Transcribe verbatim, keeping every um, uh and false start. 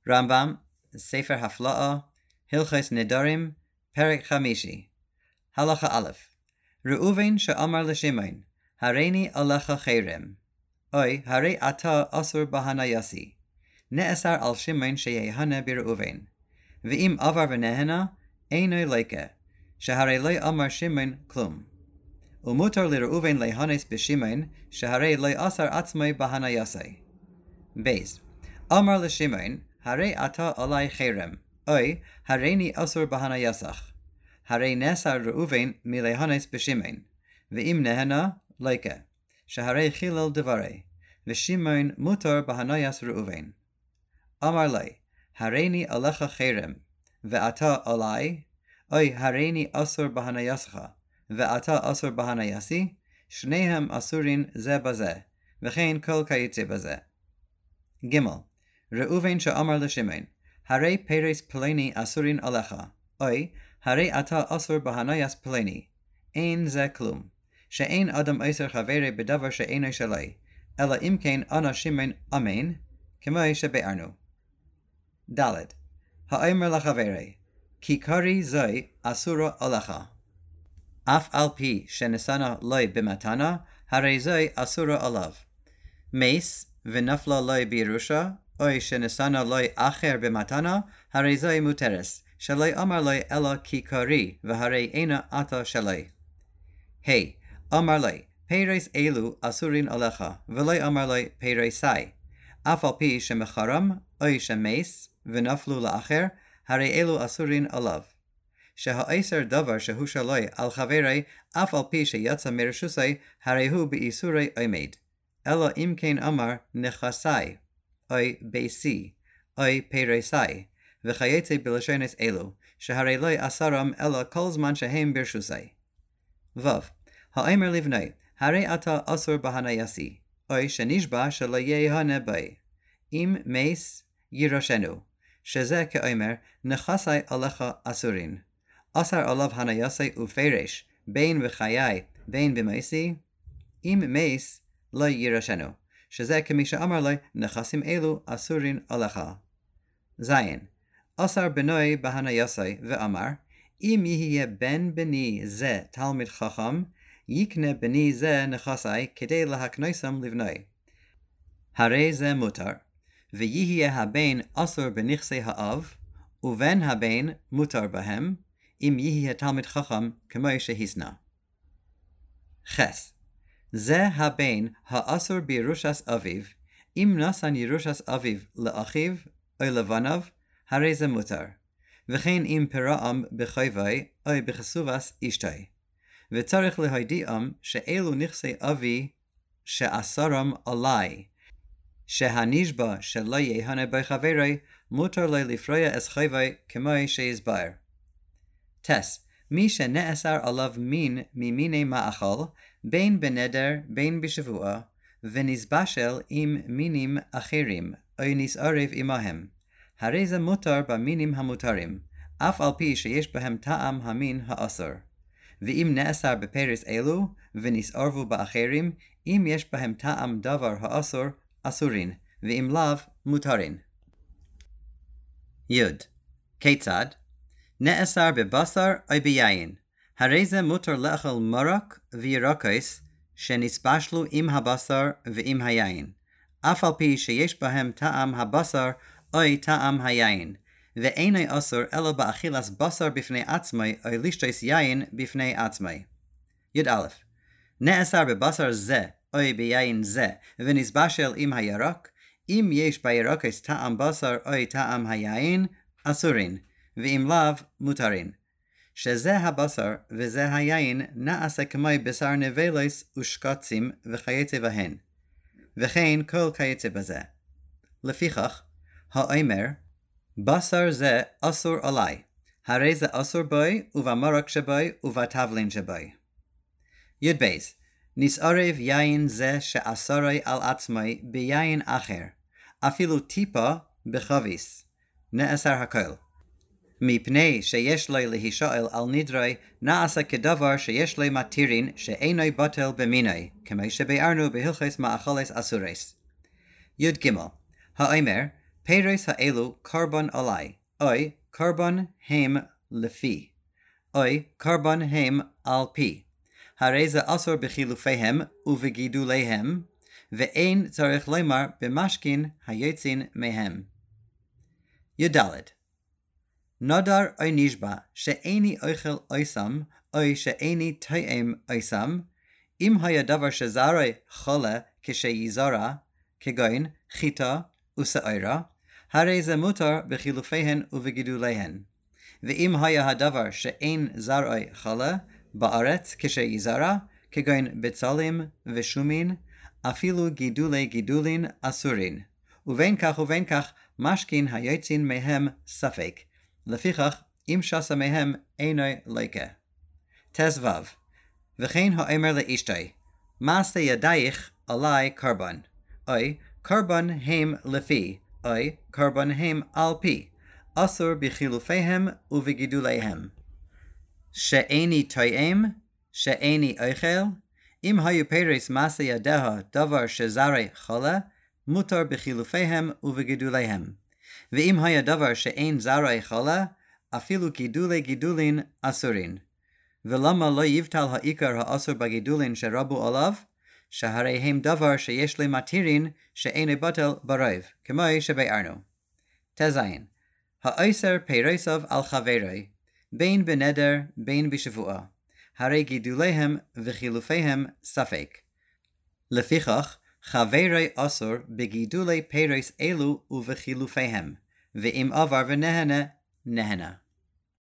רמב"ם, ספר הפלאה, הלכות נדרים, פרק חמישי. הלכה א', ראובן שאמר לשמעון, הריני עליך חרם, אוי, הרי אתה אסור בהניוסי. נאסר על שמעון שיהנה בראובן. ואם עבר ונהנה, אינו ליקה, שהרי לא אמר שמעון כלום. ומותר לראובן להנס בשמעון, שהרי לא אסר עצמי בהניוסי. בייז, אמר לשמעון, הרי אתה עלי חרם, אוי, הריני אסור בהניוסך. הרי נאסר ראובן מלהנס בשמעון, ואם נהנה, ליקה, שהרי חילל דברי, ושמעון מותר בהניוס ראובן. אמר לי, הריני עליך חרם, ואתה עלי, אוי, הריני אסור בהניוסך, ואתה אסור בהניוסי, שניהם אסורים זה בזה, וכן כל כיוצא בזה. ג' ראובן שאמר לשמעון, הרי פרס פלוני אסורים עליך, אוי, הרי אתה אסור בהניוס פלוני, אין זה כלום, שאין אדם אסר חברי בדבר שאינו שלי, אלא אם כן אנא שמעון אמן, כמו שבארנו. ד' האמר לחברי, כי קרי זוי אסורו עליך. אף על פי שנשנה לוי במתנה, הרי זוי אסורו עליו. מס ונפלה לוי בירושה, אוי שנשנה לוי אחר במתנה, הרי זוי מותרס, שלא אמר לי אלא כי קרי, והרי אינה אתה שלי. היי, אמר לי, פרס אלו אסורים עליך, ולא אמר לי פרסי. אף על פי שמחרם, אוי שמס, ונפלו לאחר, הרי אלו אסורים עליו. שהאיסר דבר שהוא שלי על חברי, אף על פי שיצא מרשוסי, הרי הוא באיסורי עומד. אלא אם כן אמר נכסי, אוי ביסי, אוי פרסי, וכיוצא בלשונס אלו, שהרי לא אסרם אלא כל זמן שהם ברשוסי. ו. האמר לבני, הרי אתה אסור בהניוסי, אוי שנשבע שלא יהנה בי. אם מס ירשנו, שזה כאומר, נכסי עליך אסורין. אסר עליו הניוסי ופרש, בין בחיי, בין במסי. אם מס לא ירשנו, שזה כמי שאמר לי, נכסים אלו אסורין עליך. זין, אסר בנוי בהניוסי ואמר, אם יהיה בן בני זה תלמיד חכם, יקנה בני זה נכסי כדי להקנוסם לבני. הרי זה מותר, ויהיה הבן אסור בנכסי האב, ובן הבן מותר בהם, אם יהיה תלמיד חכם כמו שהסנה. חס, זה הבן האסור בירושס אביו, אם נתן ירושס אביו לאחיו או לבניו, הרי זה מותר. וכן אם פרעם בחובי או בחסובס אשתי. וצריך להודיעם שאלו נכסי אבי שאסרם עלי, שהנשבע שלא יהנה בחברי, מותר לו לפרוע את חובי כמו שהסבר. תס, מי שנאסר עליו מין ממיני מאכל, בין בנדר בין בשבוע, ונסבשל עם מינים אחרים, או נסערב עמהם. הרי זה מותר במינים המותרים, אף על פי שיש בהם טעם המין האסור. ואם נאסר בפרס אלו, ונסערבו באחרים, אם יש בהם טעם דבר האסור, אסורין, ואם לאו, מותרין. י. כיצד? נאסר בבשר או ביין. הרי זה מותר לאכול מרק וירקות שנסבשלו עם הבשר ועם היין, אף על פי שיש בהם טעם הבשר או טעם היין, ואינו אסור אלא באכילת בשר בפני עצמי או לשתות יין בפני עצמי. י"א נאסר בבשר זה או ביין זה ונסבשל עם הירק, אם יש בירקות טעם בשר או טעם היין, אסורין, ואם לאו, מותרין. שזה הבשר וזה היין נעשה כמו בשר נבלס ושקצים וכיוצא בהן, וכן כל כיוצא בזה. לפיכך, האומר, בשר זה אסור עלי, הרי זה אסור בוי ובמרק שבוי ובתבלין שבוי. י"ב נסערב יין זה שאסורי על עצמי ביין אחר, אפילו טיפה בחביס, נאסר הכל. מפני שיש לי להישאל על נדרי, נעשה כדבר שיש לי מתירין שאינו בטל במיני, כמו שבארנו בהלכות מאכלס אסורס. י"ג האומר, Peiros ha'elu carbon alai, oi carbon hem lefi, oi carbon hem al pi. הרי זה אסור בחילופיהם ובגידוליהם, ואין צריך לומר במשכין היוצאין מהם. ידלת. נדר או נשבע שאיני אוכל אויסם, או שאיני טועם אויסם, אם היה דבר שזרעי חולה כשיזרע, כגון חיטה ושעירה, הרי זה מותר בחילופיהן ובגידוליהן. ואם היה הדבר שאין זרעי חולה, בארץ כשיזרע, כגון בצלים ושומין, אפילו גידולי גידולין אסורין. ובין כך ובין כך משכין היוצאין מהם ספק. לפיכך, אם שסה מהם אינו לוקה. תזו. וכן האומר לאשתי, מעשה ידייך עלי קרבן. אוי, קרבן הם לפי, אוי, קרבן הם על פי. אסור בחילופיהם ובגידוליהם. שאיני טועם, שאיני אוכל, אם היו פרס מעשה ידיה דבר שזרע חולה, מותר בחילופיהם ובגידוליהם. ואם היה דבר שאין זרע חולה, אפילו גידולי גידולין אסורין. ולמה לא יבטל העיקר האסור בגידולין שרבו עליו? שהרי הם דבר שיש למתירין שאינו בטל ברוב, כמו שבארנו. תזיין. האוסר פירוסov על חברי, בין בנדר בין בשבועה, הרי גידוליהם וחילופיהם ספק. לפיכך, חברי אסור בגידולי פירוס אלו ובחילופיהם, ואם עבר ונהנה, נהנה.